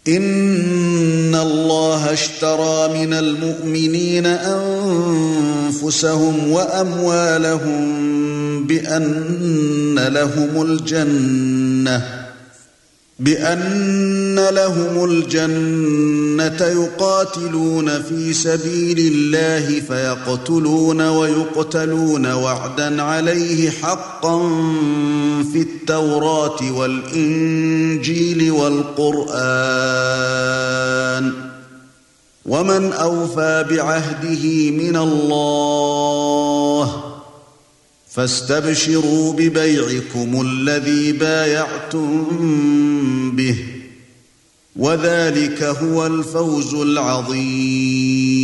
إِنَّ اللَّهَ اشْتَرَى مِنَ الْمُؤْمِنِينَ أَنفُسَهُمْ وَأَمْوَالَهُم بِأَنَّ لَهُمُ الْجَنَّةَ يُقَاتِلُونَ فِي سَبِيلِ اللَّهِ فَيَقْتُلُونَ وَيُقْتَلُونَ وَعْدًا عَلَيْهِ حَقًّا فِي التَّوْرَاةِ وَالْإِنْجِيلِ وَالْقُرْآنِ ۚ وَمَنْ أَوْفَىٰ بِعَهْدِهِ مِنَ اللَّهِ ۚ فَاسْتَبْشِرُوا بِبَيْعِكُمُ الَّذِي بَايَعْتُم بِهِ ۚ وَذَٰلِكَ هُوَ الْفَوْزُ الْعَظِيمُ.